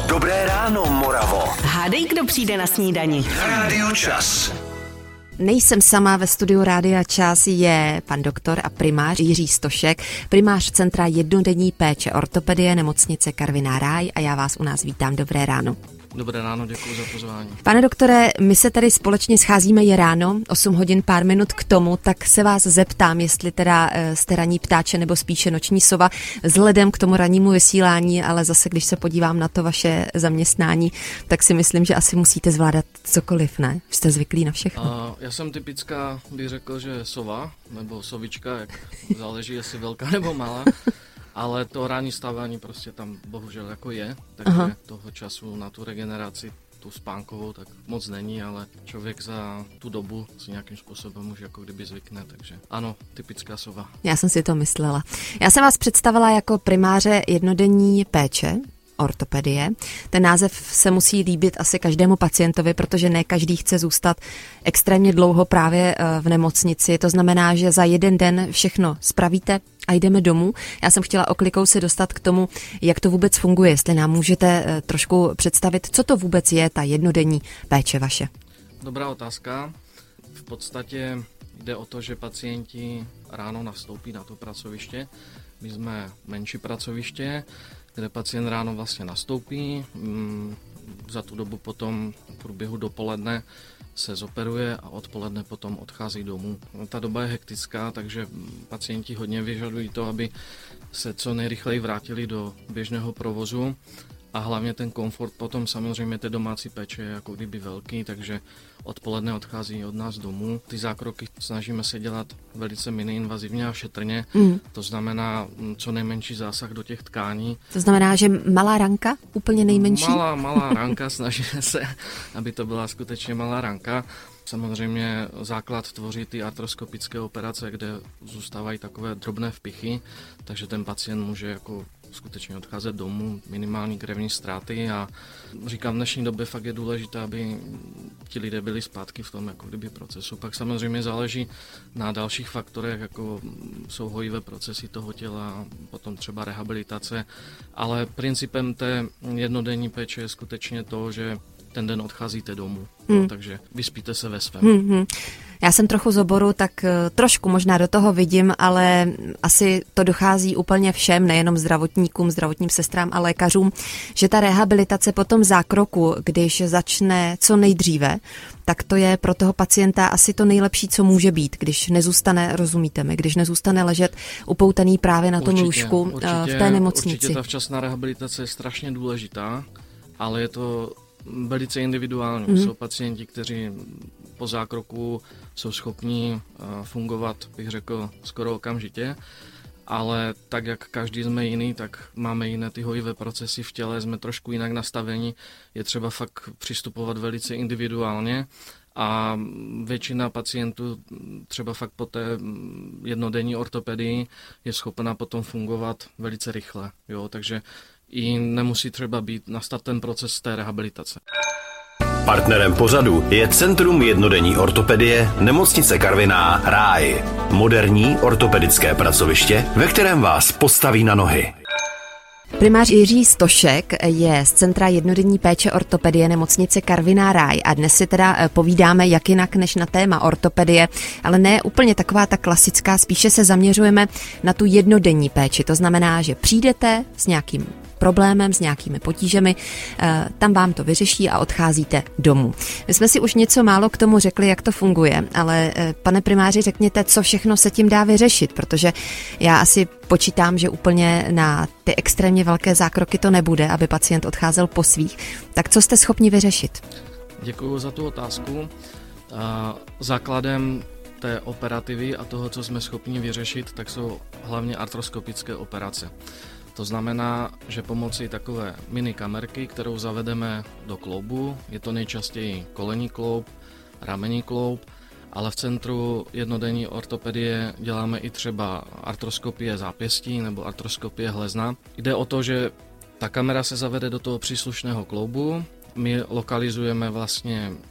Dobré ráno, Moravo. Hádej, kdo přijde na snídani. Rádio Čas. Nejsem sama, ve studiu Rádia Čas je pan doktor a primář Jiří Stošek, primář Centra jednodenní péče ortopedie nemocnice Karviná Ráj a já vás u nás vítám. Dobré ráno. Dobré ráno, děkuji za pozvání. Pane doktore, my se tady společně scházíme, je ráno, 8 hodin pár minut k tomu, tak se vás zeptám, jestli teda jste ranní ptáče nebo spíše noční sova, vzhledem k tomu rannímu vysílání, ale zase, když se podívám na to vaše zaměstnání, tak si myslím, že asi musíte zvládat cokoliv, ne? Jste zvyklí na všechno. Já jsem typická, bych řekl, že sova, nebo sovička, jak záleží, jestli velká nebo malá. Ale to ranní stávání prostě tam bohužel jako je, takže toho času na tu regeneraci, tu spánkovou, tak moc není, ale člověk za tu dobu si nějakým způsobem už jako kdyby zvykne, takže ano, typická sova. Já jsem si to myslela. Já jsem vás představila jako primáře jednodenní péče, ortopedie. Ten název se musí líbit asi každému pacientovi, protože ne každý chce zůstat extrémně dlouho právě v nemocnici. To znamená, že za jeden den všechno spravíte a jdeme domů. Já jsem chtěla oklikou se dostat k tomu, jak to vůbec funguje. Jestli nám můžete trošku představit, co to vůbec je ta jednodenní péče vaše. Dobrá otázka. V podstatě jde o to, že pacienti ráno nastoupí na to pracoviště. My jsme menší pracoviště, kde pacient ráno vlastně nastoupí, za tu dobu potom v průběhu dopoledne se zoperuje a odpoledne potom odchází domů. Ta doba je hektická, takže pacienti hodně vyžadují to, aby se co nejrychleji vrátili do běžného provozu a hlavně ten komfort potom samozřejmě té domácí péče je jako kdyby velký, takže odpoledne odchází od nás domů. Ty zákroky snažíme se dělat velice miniinvazivně a šetrně, to znamená co nejmenší zásah do těch tkání. To znamená, že malá ranka, úplně nejmenší? Malá ranka, snažíme se, aby to byla skutečně malá ranka. Samozřejmě základ tvoří ty artroskopické operace, kde zůstávají takové drobné vpichy, takže ten pacient může jako skutečně odcházet domů, minimální krevní ztráty a říkám, v dnešní době fakt je důležité, aby ti lidé byli zpátky v tom jako kdyby procesu. Pak samozřejmě záleží na dalších faktorech, jako jsou hojivé procesy toho těla, potom třeba rehabilitace, ale principem té jednodenní péče je skutečně to, že ten den odcházíte domů, takže vyspíte se ve svém. Já jsem trochu z oboru, tak trošku možná do toho vidím, ale asi to dochází úplně všem, nejenom zdravotníkům, zdravotním sestrám a lékařům, že ta rehabilitace po tom zákroku, když začne co nejdříve, tak to je pro toho pacienta asi to nejlepší, co může být, když nezůstane, rozumíte mi, když nezůstane ležet upoutaný právě na tom lůžku v té nemocnici. Určitě ta včasná rehabilitace je strašně důležitá, ale je to velice individuální. Jsou pacienti, kteří po zákroku jsou schopni fungovat, bych řekl, skoro okamžitě, ale tak, jak každý jsme jiný, tak máme jiné ty hojivé procesy v těle, jsme trošku jinak nastaveni, je třeba fakt přistupovat velice individuálně a většina pacientů třeba fakt po té jednodenní ortopedii je schopna potom fungovat velice rychle, jo, takže i nemusí třeba nastat ten proces té rehabilitace. Partnerem pořadu je Centrum jednodenní ortopedie nemocnice Karviná Ráj. Moderní ortopedické pracoviště, ve kterém vás postaví na nohy. Primář Jiří Stošek je z Centra jednodenní péče ortopedie nemocnice Karviná Ráj a dnes si teda povídáme jak jinak než na téma ortopedie, ale ne úplně taková ta klasická, spíše se zaměřujeme na tu jednodenní péči. To znamená, že přijdete s nějakým problémem, s nějakými potížemi, tam vám to vyřeší a odcházíte domů. My jsme si už něco málo k tomu řekli, jak to funguje, ale pane primáři, řekněte, co všechno se tím dá vyřešit, protože já asi počítám, že úplně na ty extrémně velké zákroky to nebude, aby pacient odcházel po svých. Tak co jste schopni vyřešit? Děkuji za tu otázku. Základem té operativy a toho, co jsme schopni vyřešit, tak jsou hlavně artroskopické operace. To znamená, že pomocí takové mini kamerky, kterou zavedeme do kloubu, je to nejčastěji kolenní kloub, ramenní kloub, ale v centru jednodenní ortopedie děláme i třeba artroskopie zápěstí nebo artroskopie hlezna. Jde o to, že ta kamera se zavede do toho příslušného kloubu, my lokalizujeme vlastně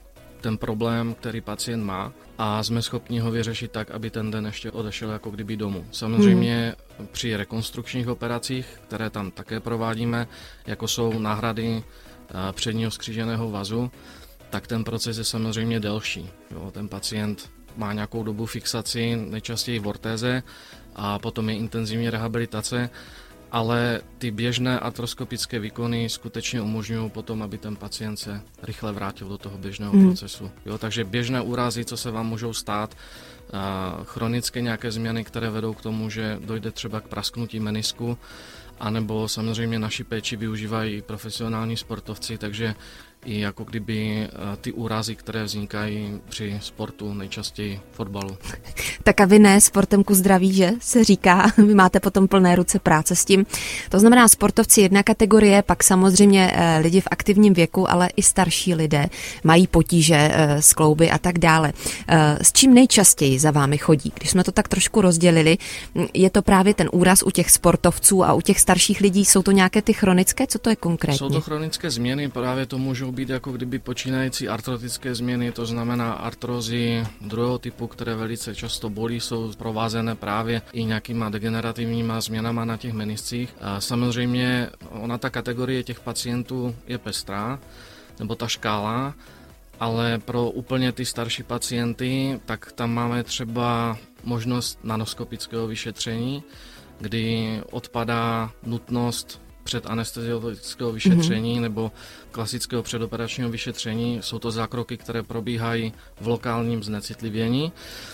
ten problém, který pacient má, a jsme schopni ho vyřešit tak, aby ten den ještě odešel jako kdyby domů. Samozřejmě při rekonstrukčních operacích, které tam také provádíme, jako jsou náhrady předního skříženého vazu, tak ten proces je samozřejmě delší. Jo, ten pacient má nějakou dobu fixaci, nejčastěji v ortéze, a potom je intenzivní rehabilitace, ale ty běžné artroskopické výkony skutečně umožňují potom, aby ten pacient se rychle vrátil do toho běžného procesu. Jo, takže běžné úrazy, co se vám můžou stát, chronické nějaké změny, které vedou k tomu, že dojde třeba k prasknutí menisku, anebo samozřejmě naši péči využívají profesionální sportovci, takže i jako kdyby ty úrazy, které vznikají při sportu, nejčastěji fotbalu. Tak a vy ne, sportem ku zdraví, že se říká, vy máte potom plné ruce práce s tím. To znamená sportovci jedna kategorie, pak samozřejmě lidi v aktivním věku, ale i starší lidé mají potíže s klouby a tak dále. S čím nejčastěji za vámi chodí? Když jsme to tak trošku rozdělili, je to právě ten úraz u těch sportovců a u těch starších lidí, jsou to nějaké ty chronické? Co to je konkrétně? Jsou to chronické změny, právě to můžou být jako kdyby počínající artrotické změny, to znamená artrózy druhého typu, které velice často bolí, jsou provázené právě i nějakýma degenerativníma změnama na těch meniscích. A samozřejmě ona ta kategorie těch pacientů je pestrá, nebo ta škála, ale pro úplně ty starší pacienty, tak tam máme třeba možnost nanoskopického vyšetření, kdy odpadá nutnost předanesteziologického vyšetření nebo klasického předoperačního vyšetření. Jsou to zákroky, které probíhají v lokálním znecitlivění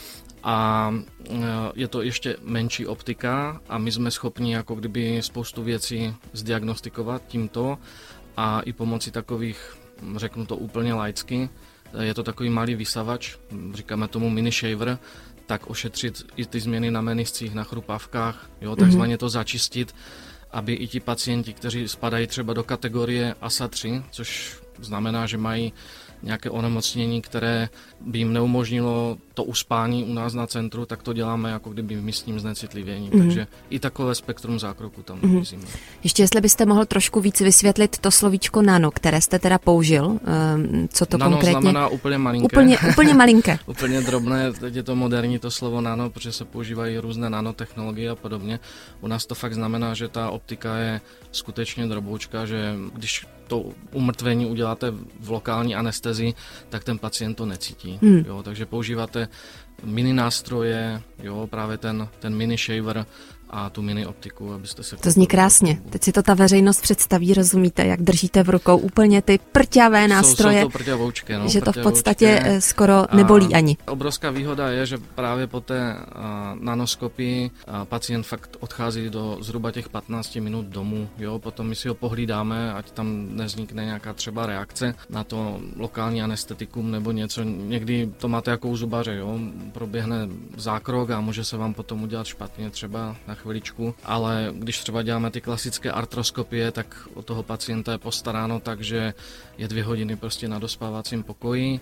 a je to ještě menší optika a my jsme schopni jako kdyby spoustu věcí zdiagnostikovat tímto a i pomocí takových, řeknu to úplně laicky, je to takový malý vysavač, říkáme tomu mini shaver, tak ošetřit i ty změny na meniscích, na chrupavkách, jo, takzvaně to začistit, aby i ti pacienti, kteří spadají třeba do kategorie ASA 3, což znamená, že mají nějaké onemocnění, které by jim neumožnilo to uspání u nás na centru, tak to děláme jako kdyby v místním znecitlivění. Takže i takové spektrum zákroku tam nabízíme. Ještě jestli byste mohl trošku víc vysvětlit to slovíčko nano, které jste teda použil, co to nano konkrétně? Nano znamená úplně malinké. Úplně malinké. Úplně drobné, teď je to moderní to slovo nano, protože se používají různé nanotechnologie a podobně. U nás to fakt znamená, že ta optika je skutečně droboučka, že když to umrtvení uděláte v lokální anestezii, tak ten pacient to necítí. Jo, takže používáte mini nástroje, jo, právě ten mini shaver a tu mini optiku, abyste se... To zní krásně. Teď si to ta veřejnost představí, rozumíte, jak držíte v rukou úplně ty prťavé nástroje, jsou to prťavoučky, no, že to v podstatě skoro nebolí ani. Obrovská výhoda je, že právě po té nanoskopii pacient fakt odchází do zhruba těch 15 minut domů, jo, potom my si ho pohlídáme, ať tam nevznikne nějaká třeba reakce na to lokální anestetikum nebo něco. Někdy to máte jako u zubaře, jo, proběhne zákrok a může se vám potom udělat špatně třeba na chviličku, ale když třeba děláme ty klasické artroskopie, tak o toho pacienta je postaráno tak, že je 2 hodiny prostě na dospávacím pokoji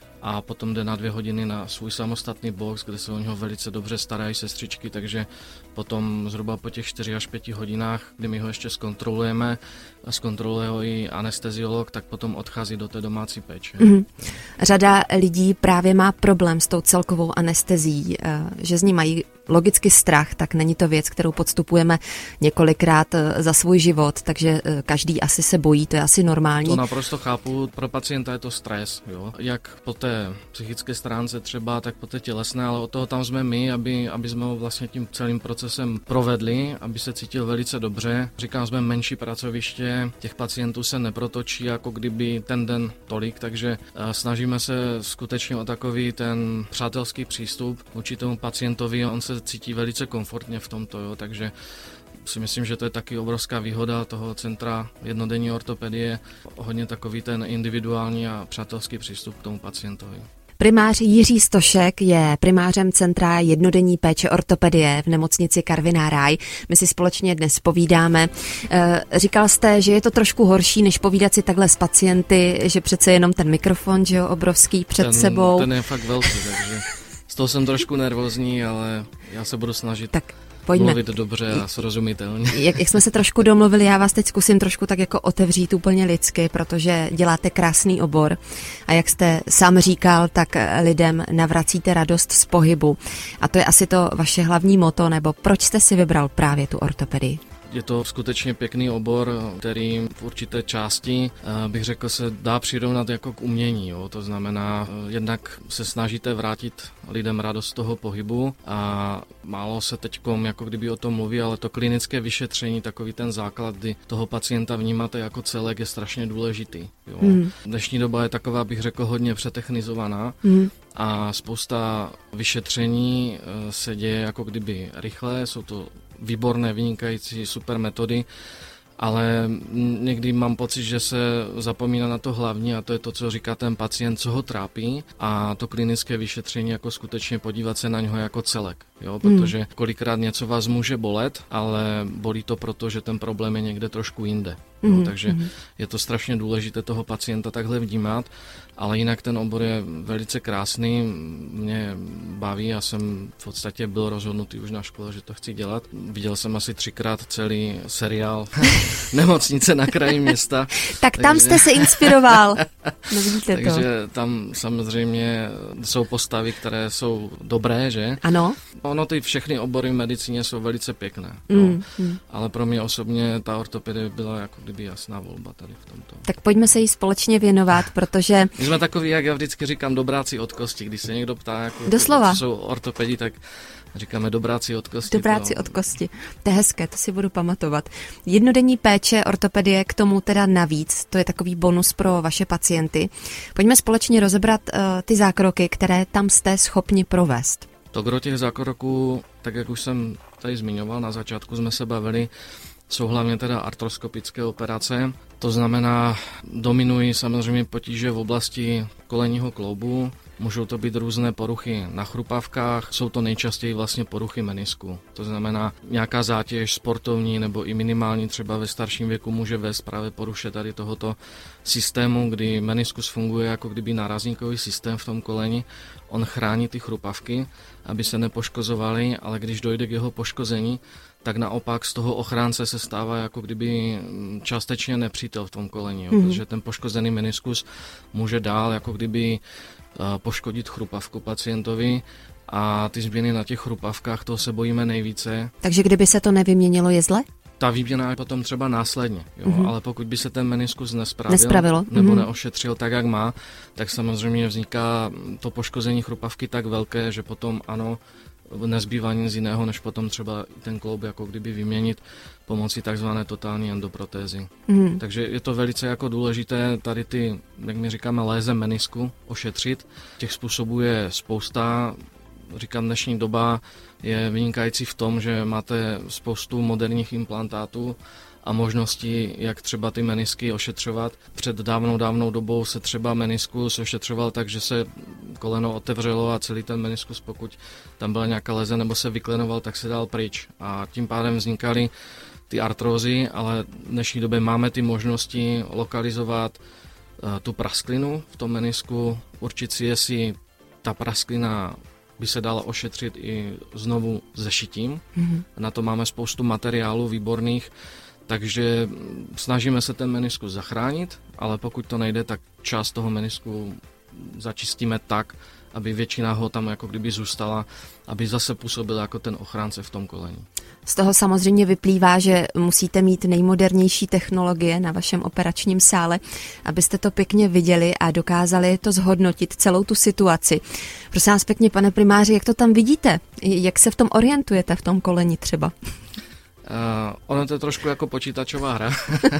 a potom jde na 2 hodiny na svůj samostatný box, kde se o něho velice dobře starají sestřičky, takže potom zhruba po těch 4 až 5 hodinách, kdy my ho ještě zkontrolujeme a zkontroluje ho i anesteziolog, tak potom odchází do té domácí péče. Řada lidí právě má problém s tou celkovou anestezií, že z ní mají logicky strach, tak není to věc, kterou podstupujeme několikrát za svůj život, takže každý asi se bojí, to je asi normální. To naprosto chápu, pro pacienta je to stres, jo. Jak po té psychické stránce třeba, tak po té tělesné, ale od toho tam jsme my, aby jsme ho vlastně tím celým procesem provedli, aby se cítil velice dobře. Říkám, jsme menší pracoviště, těch pacientů se neprotočí jako kdyby ten den tolik, takže snažíme se skutečně o takový ten přátelský přístup vůči tomu pacientovi, on se cítí velice komfortně v tomto, jo, takže si myslím, že to je taky obrovská výhoda toho centra jednodenní ortopedie, hodně takový ten individuální a přátelský přístup k tomu pacientovi. Primář Jiří Stošek je primářem Centra jednodenní péče ortopedie v nemocnici Karviná Ráj. My si společně dnes povídáme. Říkal jste, že je to trošku horší, než povídat si takhle s pacienty, že přece jenom ten mikrofon, že jo, obrovský před sebou. Ten je fakt velký, takže z toho jsem trošku nervózní, ale já se budu snažit. mluvit dobře a srozumitelně. Jak jsme se trošku domluvili, já vás teď zkusím trošku tak jako otevřít úplně lidsky, protože děláte krásný obor a jak jste sám říkal, tak lidem navracíte radost z pohybu. A to je asi to vaše hlavní motto, nebo proč jste si vybral právě tu ortopedii? Je to skutečně pěkný obor, který v určité části, bych řekl, se dá přirovnat jako k umění. Jo? To znamená, jednak se snažíte vrátit lidem radost toho pohybu a málo se teďkom jako kdyby o tom mluví, ale to klinické vyšetření, takový ten základ, kdy toho pacienta vnímáte jako celek, je strašně důležitý. Jo? Dnešní doba je taková, bych řekl, hodně přetechnizovaná a spousta vyšetření se děje jako kdyby rychle, jsou to výborné, vynikající, super metody, ale někdy mám pocit, že se zapomíná na to hlavní a to je to, co říká ten pacient, co ho trápí a to klinické vyšetření jako skutečně podívat se na něho jako celek, jo? Protože kolikrát něco vás může bolet, ale bolí to proto, že ten problém je někde trošku jinde. Jo? Takže je to strašně důležité toho pacienta takhle vnímat, ale jinak ten obor je velice krásný, mě baví, já jsem v podstatě byl rozhodnutý už na škole, že to chci dělat. Viděl jsem asi 3krát celý seriál Nemocnice na kraji města. Tak tam jste se inspiroval. No, vidíte to. Takže tam samozřejmě jsou postavy, které jsou dobré, že? Ano. Ono ty všechny obory v medicíně jsou velice pěkné. Ale pro mě osobně ta ortopedie byla jako kdyby jasná volba tady v tomto. Tak pojďme se jí společně věnovat, protože... My jsme takový, jak já vždycky říkám, dobráci od kosti. Když se někdo ptá, jako, doslova. Co jsou ortopedi, tak říkáme dobráci od kosti. Dobráci od kosti. To je hezké, to si budu pamatovat. Jednodenní péče ortopedie k tomu teda navíc, to je takový bonus pro vaše pacienty. Pojďme společně rozebrat ty zákroky, které tam jste schopni provést. To gro těch zákroků, tak jak už jsem tady zmiňoval, na začátku jsme se bavili, jsou hlavně teda artroskopické operace. To znamená, dominují samozřejmě potíže v oblasti kolenního kloubu, můžou to být různé poruchy na chrupavkách, jsou to nejčastěji vlastně poruchy menisku. To znamená, nějaká zátěž sportovní nebo i minimální třeba ve starším věku může vést právě poruše tady tohoto systému, kdy meniskus funguje jako kdyby nárazníkový systém v tom koleni. On chrání ty chrupavky, aby se nepoškozovaly, ale když dojde k jeho poškození, tak naopak z toho ochránce se stává jako kdyby částečně nepřítel v tom koleni, jo, protože ten poškozený meniskus může dál jako kdyby poškodit chrupavku pacientovi a ty změny na těch chrupavkách, toho se bojíme nejvíce. Takže kdyby se to nevyměnilo, je zle? Ta výměna je potom třeba následně, jo? Ale pokud by se ten meniskus nespravil nebo neošetřil tak, jak má, tak samozřejmě vzniká to poškození chrupavky tak velké, že potom ano, nezbývá nic jiného, než potom třeba ten kloub jako kdyby vyměnit pomocí takzvané totální endoprotézy. Takže je to velice jako důležité tady ty, jak my říkáme, léze menisku ošetřit. Těch způsobů je spousta. Říkám, dnešní doba je vynikající v tom, že máte spoustu moderních implantátů a možností, jak třeba ty menisky ošetřovat. Před dávnou dobou se třeba meniskus ošetřoval tak, že se koleno otevřelo a celý ten meniskus, pokud tam byla nějaká leze nebo se vyklenoval, tak se dal pryč. A tím pádem vznikaly ty artrózy, ale v dnešní době máme ty možnosti lokalizovat tu prasklinu v tom menisku, určit si, jestli ta prasklina by se dala ošetřit i znovu zešitím. Na to máme spoustu materiálů výborných, takže snažíme se ten meniskus zachránit, ale pokud to nejde, tak část toho menisku začistíme tak, aby většina ho tam jako kdyby zůstala, aby zase působila jako ten ochránce v tom koleni. Z toho samozřejmě vyplývá, že musíte mít nejmodernější technologie na vašem operačním sále, abyste to pěkně viděli a dokázali to zhodnotit, celou tu situaci. Prosím vás pěkně, pane primáři, jak to tam vidíte? Jak se v tom orientujete, v tom koleni třeba? Ono to je trošku jako počítačová hra.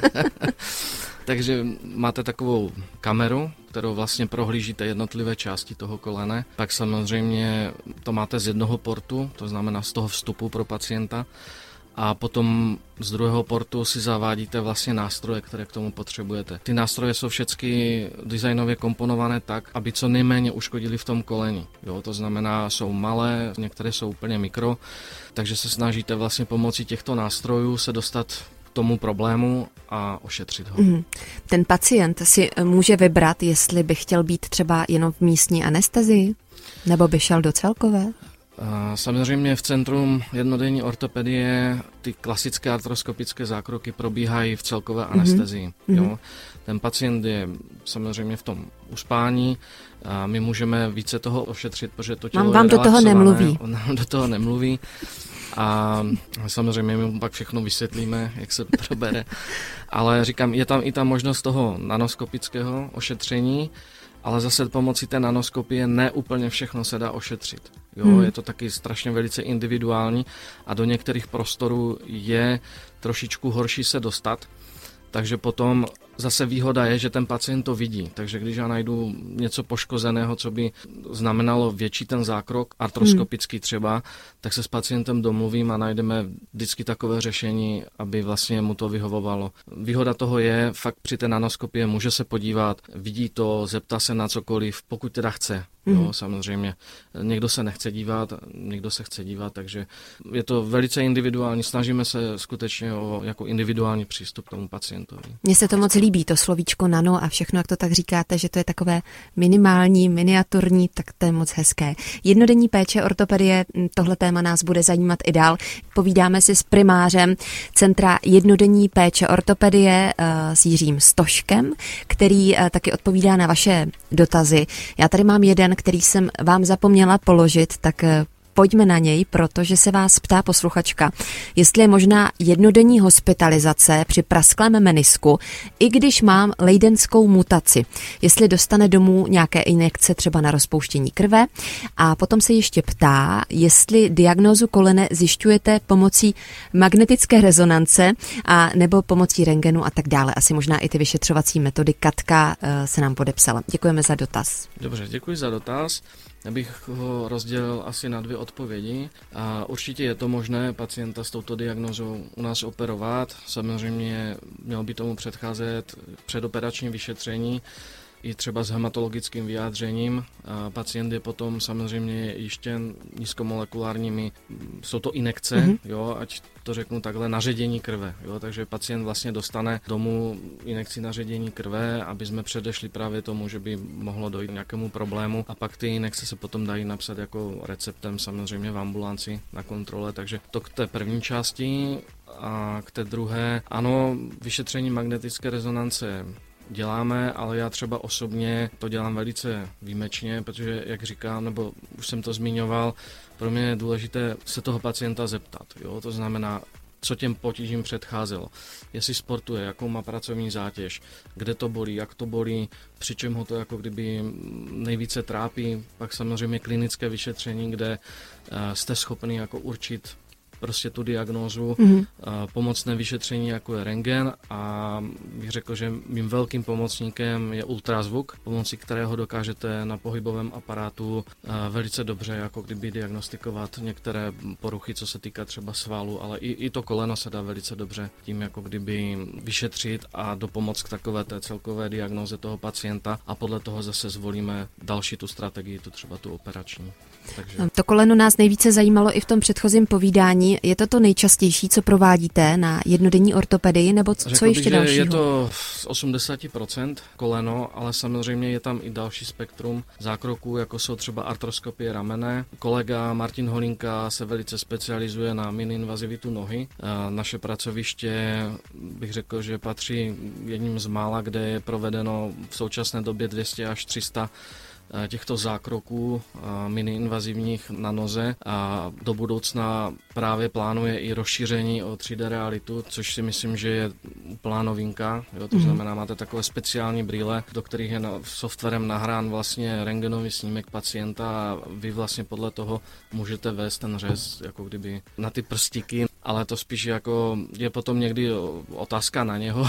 Takže máte takovou kameru, kterou vlastně prohlížíte jednotlivé části toho kolene. Pak samozřejmě to máte z jednoho portu, to znamená z toho vstupu pro pacienta. A potom z druhého portu si zavádíte vlastně nástroje, které k tomu potřebujete. Ty nástroje jsou všechny designově komponované tak, aby co nejméně uškodili v tom koleni. Jo, to znamená, jsou malé, některé jsou úplně mikro, takže se snažíte vlastně pomocí těchto nástrojů se dostat k tomu problému a ošetřit ho. Ten pacient si může vybrat, jestli by chtěl být třeba jenom v místní anestezii, nebo by šel do celkové? Samozřejmě v Centrum jednodenní ortopedie ty klasické artroskopické zákroky probíhají v celkové anestezii. Jo? Ten pacient je samozřejmě v tom uspání, a my můžeme více toho ošetřit, protože to tělo vám je do toho nemluví. On nám do toho nemluví a samozřejmě my mu pak všechno vysvětlíme, jak se probere. Ale říkám, je tam i ta možnost toho nanoskopického ošetření, ale zase pomocí té nanoskopie ne úplně všechno se dá ošetřit. Jo, je to taky strašně velice individuální a do některých prostorů je trošičku horší se dostat, takže potom zase výhoda je, že ten pacient to vidí, takže když já najdu něco poškozeného, co by znamenalo větší ten zákrok, artroskopický třeba, tak se s pacientem domluvím a najdeme vždycky takové řešení, aby vlastně mu to vyhovovalo. Výhoda toho je, fakt při té nanoskopii může se podívat, vidí to, zeptá se na cokoliv, pokud teda chce. Jo, samozřejmě. Někdo se nechce dívat, někdo se chce dívat, takže je to velice individuální. Snažíme se skutečně o jako individuální přístup k tomu pacientovi. Mně se to moc líbí, to slovíčko nano a všechno, jak to tak říkáte, že to je takové minimální, miniaturní, tak to je moc hezké. Jednodenní péče ortopedie, tohle téma nás bude zajímat i dál. Povídáme si s primářem Centra jednodenní péče ortopedie s Jiřím Stoškem, který taky odpovídá na vaše dotazy. Já tady mám jeden, který jsem vám zapomněla položit, tak pojďme na něj, protože se vás ptá posluchačka, jestli je možná jednodenní hospitalizace při prasklém menisku, i když mám lejdenskou mutaci, jestli dostane domů nějaké injekce třeba na rozpouštění krve, a potom se ještě ptá, jestli diagnózu kolene zjišťujete pomocí magnetické rezonance a nebo pomocí rentgenu a tak dále. Asi možná i ty vyšetřovací metody. Katka se nám podepsala. Děkujeme za dotaz. Dobře, děkuji za dotaz. Já bych ho rozdělil asi na 2 odpovědi. A určitě je to možné pacienta s touto diagnózou u nás operovat. Samozřejmě mělo by tomu předcházet předoperační vyšetření i třeba s hematologickým vyjádřením. A pacient je potom samozřejmě jištěn nízkomolekulárními, jsou to injekce, jo, ať to řeknu takhle, na ředění krve. Jo, takže pacient vlastně dostane domů injekci na ředění krve, aby jsme předešli právě tomu, že by mohlo dojít nějakému problému, a pak ty injekce se potom dají napsat jako receptem samozřejmě v ambulanci na kontrole. Takže to k té první části. A k té druhé, ano, vyšetření magnetické rezonance děláme, ale já třeba osobně to dělám velice výjimečně, protože, jak říkám, nebo už jsem to zmiňoval, pro mě je důležité se toho pacienta zeptat. Jo? To znamená, co těm potížím předcházelo. Jestli sportuje, jakou má pracovní zátěž, kde to bolí, jak to bolí, při čem ho to jako kdyby nejvíce trápí. Pak samozřejmě klinické vyšetření, kde jste schopni jako určit prostě tu diagnózu, pomocné vyšetření, jako je rentgen, a bych řekl, že mým velkým pomocníkem je ultrazvuk, pomocí kterého dokážete na pohybovém aparátu velice dobře jako kdyby diagnostikovat některé poruchy, co se týká třeba svalu, ale i to koleno se dá velice dobře tím jako kdyby vyšetřit a dopomoct k takové té celkové diagnóze toho pacienta, a podle toho zase zvolíme další tu strategii, tu třeba tu operační. Takže... To koleno nás nejvíce zajímalo i v tom předchozím povídání. Je to to nejčastější, co provádíte na jednodenní ortopedii, nebo co ještě dalšího? Je to z 80% koleno, ale samozřejmě je tam i další spektrum zákroků, jako jsou třeba artroskopie ramene. Kolega Martin Holinka se velice specializuje na miniinvazivitu nohy. Naše pracoviště, bych řekl, že patří jedním z mála, kde je provedeno v současné době 200 až 300 těchto zákroků miniinvazivních na noze, a do budoucna právě plánuje i rozšíření o 3D realitu, což si myslím, že je úplná novinka. Jo, to znamená, máte takové speciální brýle, do kterých je softwarem nahrán vlastně rentgenový snímek pacienta a vy vlastně podle toho můžete vést ten řez jako kdyby na ty prstíky, ale to spíš jako je potom někdy otázka na něho.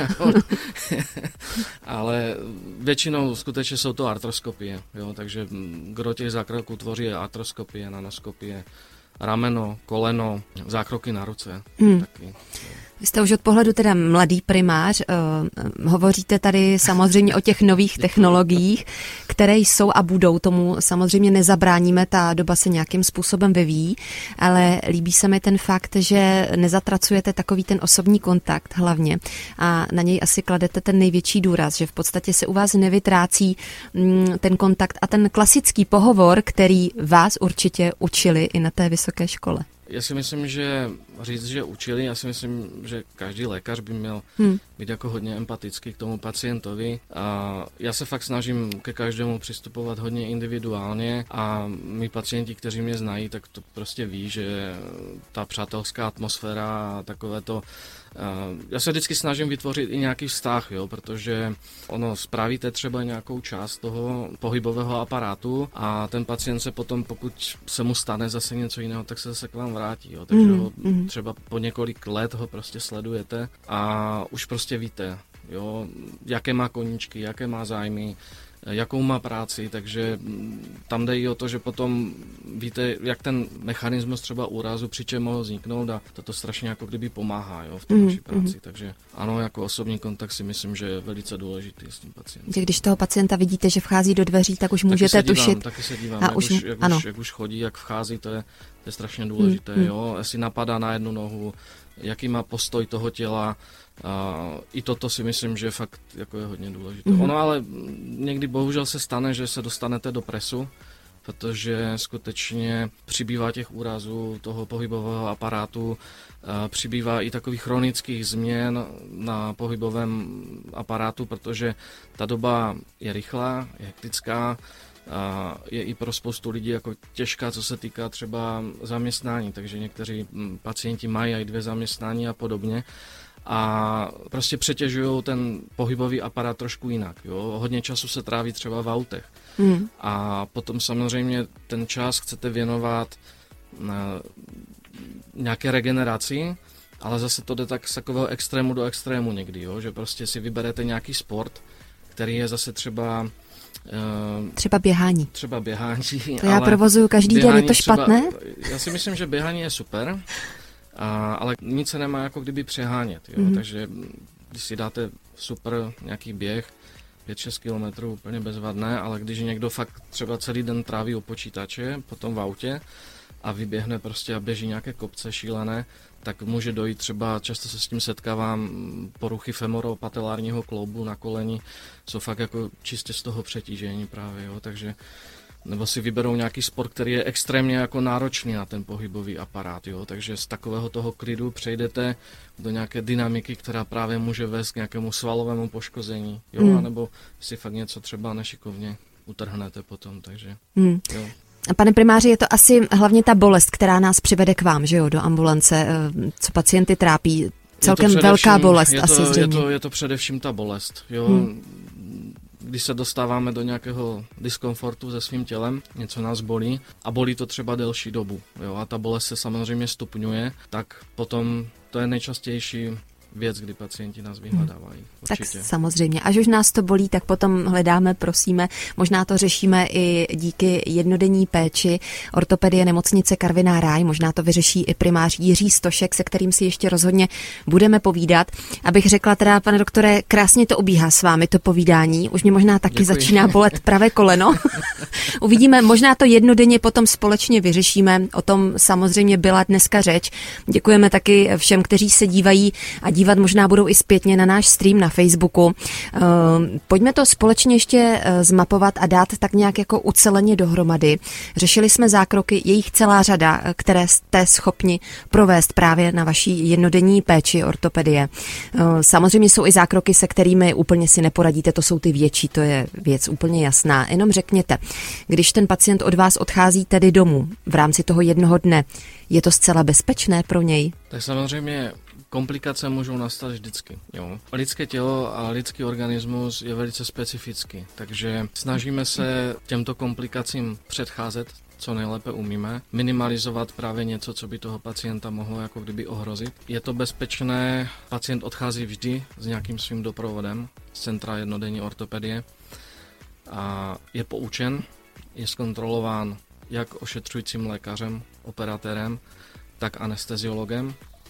Ale většinou skutečně jsou to artroskopie. Jo, takže gro těch zákroků tvoří artroskopie, nanoskopie rameno, koleno, zákroky na ruce. Taky. Vy jste už od pohledu teda mladý primář, hovoříte tady samozřejmě o těch nových technologiích, které jsou a budou, tomu samozřejmě nezabráníme, ta doba se nějakým způsobem vyvíjí, ale líbí se mi ten fakt, že nezatracujete takový ten osobní kontakt hlavně a na něj asi kladete ten největší důraz, že v podstatě se u vás nevytrácí ten kontakt a ten klasický pohovor, který vás určitě učili i na té vysoké škole. Já si myslím, že říct, že učili, já si myslím, že každý lékař by měl být jako hodně empatický k tomu pacientovi. A já se fakt snažím ke každému přistupovat hodně individuálně a my pacienti, kteří mě znají, tak to prostě ví, že ta přátelská atmosféra a takové to. Já se vždycky snažím vytvořit i nějaký vztah, jo, protože ono spravíte třeba nějakou část toho pohybového aparátu a ten pacient se potom, pokud se mu stane zase něco jiného, tak se zase k vám vrátí. Jo, takže ho třeba po několik let ho prostě sledujete a už prostě víte, jo, jaké má koníčky, jaké má zájmy, jakou má práci, takže tam jde i o to, že potom víte, jak ten mechanismus třeba úrazu, při čem mohl vzniknout a to strašně jako kdyby pomáhá, jo, v té naší práci, takže ano, jako osobní kontakt si myslím, že je velice důležitý s tím pacientem. Když toho pacienta vidíte, že vchází do dveří, tak už můžete tušit. Taky se dívám, jak už chodí, jak vchází, to je strašně důležité, jo, jestli napadá na jednu nohu, jaký má postoj toho těla. I toto si myslím, že fakt jako je hodně důležité. Ono ale někdy bohužel se stane, že se dostanete do presu, protože skutečně přibývá těch úrazů toho pohybového aparátu, přibývá i takových chronických změn na pohybovém aparátu, protože ta doba je rychlá, je hektická, je i pro spoustu lidí jako těžká, co se týká třeba zaměstnání, takže někteří pacienti mají i 2 zaměstnání a podobně. A prostě přetěžují ten pohybový aparát trošku jinak. Jo? Hodně času se tráví třeba v autech. A potom samozřejmě ten čas chcete věnovat na nějaké regeneraci, ale zase to jde tak z takového extrému do extrému někdy, jo? Že prostě si vyberete nějaký sport, který je zase třeba běhání. Třeba běhání. To já provozuju každý den, je to špatné? Já si myslím, že běhání je super, ale nic se nemá jako kdyby přehánět. Jo? Takže když si dáte super nějaký běh, 5-6 kilometrů úplně bezvadné, ale když někdo fakt třeba celý den tráví u počítače, potom v autě a vyběhne prostě a běží nějaké kopce šílené, tak může dojít třeba, často se s tím setkávám, poruchy femoropatelárního kloubu na koleni, jsou fakt jako čistě z toho přetížení právě, jo, takže nebo si vyberou nějaký sport, který je extrémně jako náročný na ten pohybový aparát, jo, takže z takového toho klidu přejdete do nějaké dynamiky, která právě může vést k nějakému svalovému poškození, jo, anebo si fakt něco třeba nešikovně utrhnete potom, takže jo. Pane primáři, je to asi hlavně ta bolest, která nás přivede k vám, že jo, do ambulance, co pacienty trápí. Celkem velká bolest asi zřejmě. Je to především ta bolest, jo. Když se dostáváme do nějakého diskomfortu se svým tělem, něco nás bolí a bolí to třeba delší dobu, jo, a ta bolest se samozřejmě stupňuje, tak potom to je nejčastější věc, kdy pacienti nás vyhledávají. Určitě. Tak samozřejmě. Až už nás to bolí, tak potom hledáme, prosíme. Možná to řešíme i díky jednodenní péči ortopedie nemocnice Karviná Ráj. Možná to vyřeší i primář Jiří Stošek, se kterým si ještě rozhodně budeme povídat. Abych řekla teda, pane doktore, krásně to obíhá s vámi, to povídání. Už mě možná taky začíná bolet pravé koleno. Uvidíme, možná to jednodenně potom společně vyřešíme. O tom samozřejmě byla dneska řeč. Děkujeme taky všem, kteří se dívají a dívat možná budou i zpětně na náš stream na Facebooku. Pojďme to společně ještě zmapovat a dát tak nějak jako uceleně dohromady. Řešili jsme zákroky, je jich celá řada, které jste schopni provést právě na vaší jednodenní péči ortopedie. Samozřejmě jsou i zákroky, se kterými úplně si neporadíte, to jsou ty větší, to je věc úplně jasná. Jenom řekněte, když ten pacient od vás odchází tedy domů v rámci toho jednoho dne, je to zcela bezpečné pro něj? Tak samozřejmě komplikace můžou nastat vždycky. Jo. Lidské tělo a lidský organismus je velice specifický, takže snažíme se těmto komplikacím předcházet, co nejlépe umíme, minimalizovat právě něco, co by toho pacienta mohlo jako kdyby ohrozit. Je to bezpečné, pacient odchází vždy s nějakým svým doprovodem z centra jednodenní ortopedie a je poučen, je zkontrolován jak ošetřujícím lékařem, operatérem, tak anesteziologem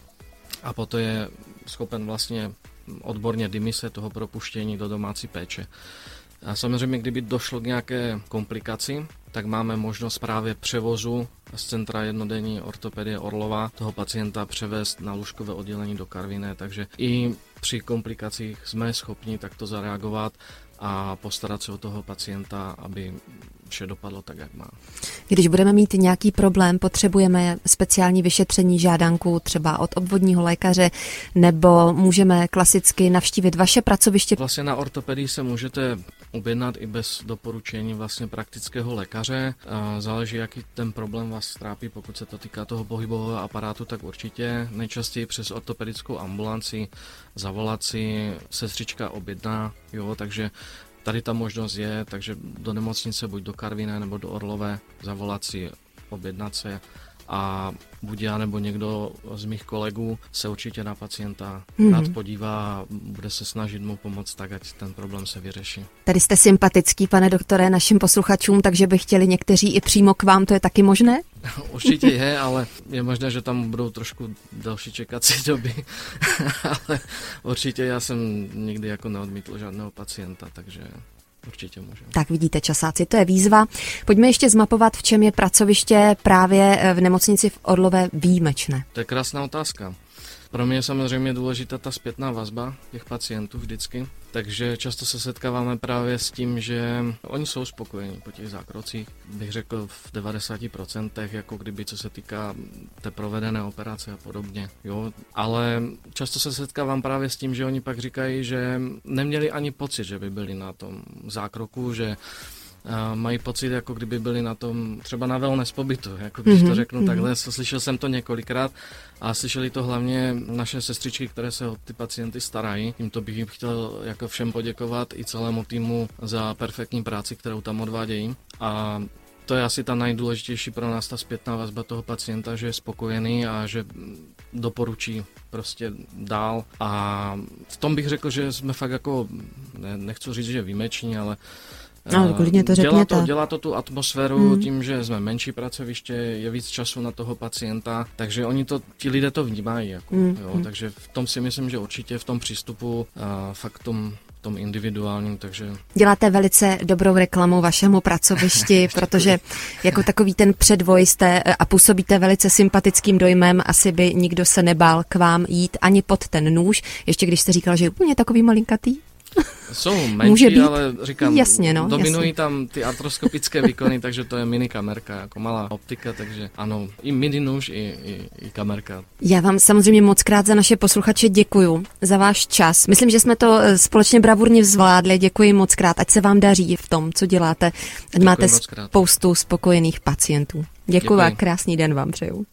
a poté je schopen vlastně odborně dymise toho propuštění do domácí péče. A samozřejmě, kdyby došlo k nějaké komplikaci, tak máme možnost právě převozu z Centra jednodenní ortopedie Orlova toho pacienta převést na lůžkové oddělení do Karviné, takže i při komplikacích jsme schopni takto zareagovat a postarat se o toho pacienta, aby vše dopadlo tak, jak má. Když budeme mít nějaký problém, potřebujeme speciální vyšetření žádanku třeba od obvodního lékaře, nebo můžeme klasicky navštívit vaše pracoviště? Vlastně na ortopedii se můžete objednat i bez doporučení vlastně praktického lékaře. Záleží, jaký ten problém vás trápí, pokud se to týká toho pohybového aparátu, tak určitě nejčastěji přes ortopedickou ambulanci, zavolat si, sestřička objedná, jo, takže tady ta možnost je, takže do nemocnice buď do Karviné nebo do Orlové zavolat si, objednat se a buď já nebo někdo z mých kolegů se určitě na pacienta rád podívá a bude se snažit mu pomoct tak, ať ten problém se vyřeší. Tady jste sympatický, pane doktore, našim posluchačům, takže by chtěli někteří i přímo k vám, to je taky možné? Určitě je, ale je možné, že tam budou trošku další čekací doby, ale určitě já jsem nikdy jako neodmítl žádného pacienta, takže určitě můžeme. Tak vidíte, časáci, to je výzva. Pojďme ještě zmapovat, v čem je pracoviště právě v nemocnici v Orlové výjimečné. To je krásná otázka. Pro mě je samozřejmě důležitá ta zpětná vazba těch pacientů vždycky, takže často se setkáváme právě s tím, že oni jsou spokojení po těch zákrocích, bych řekl v 90%, jako kdyby co se týká té provedené operace a podobně, jo. Ale často se setkávám právě s tím, že oni pak říkají, že neměli ani pocit, že by byli na tom zákroku, že mají pocit, jako kdyby byli na tom třeba na wellness pobytu, jako když to řeknu takhle, slyšel jsem to několikrát a slyšeli to hlavně naše sestřičky, které se o ty pacienty starají. Tímto bych jim chtěl jako všem poděkovat i celému týmu za perfektní práci, kterou tam odvádějí a to je asi ta nejdůležitější pro nás, ta zpětná vazba toho pacienta, že je spokojený a že doporučí prostě dál a v tom bych řekl, že jsme fakt jako, nechci říct, že výjimeční, ale klidně to řekněte. Dělá to tu atmosféru tím, že jsme menší pracoviště, je víc času na toho pacienta, takže ti lidé to vnímají. Jako, jo, takže v tom si myslím, že určitě v tom přístupu fakt tom individuálním, takže... Děláte velice dobrou reklamu vašemu pracovišti, protože jako takový ten předvoj jste a působíte velice sympatickým dojmem, asi by nikdo se nebál k vám jít ani pod ten nůž, ještě když jste říkal, že je úplně takový malinkatý. Jsou menší, ale říkám, jasně, dominují tam ty artroskopické výkony, takže to je mini kamerka, jako malá optika, takže ano, i mini nůž, i kamerka. Já vám samozřejmě moc krát za naše posluchače děkuju, za váš čas. Myslím, že jsme to společně bravurně zvládli, děkuji moc krát, ať se vám daří v tom, co děláte. Ať máte spoustu spokojených pacientů. Děkuji a krásný den vám přeju.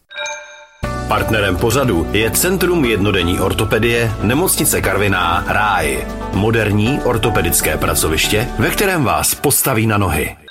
Partnerem pořadu je Centrum jednodenní ortopedie Nemocnice Karviná Ráj. Moderní ortopedické pracoviště, ve kterém vás postaví na nohy.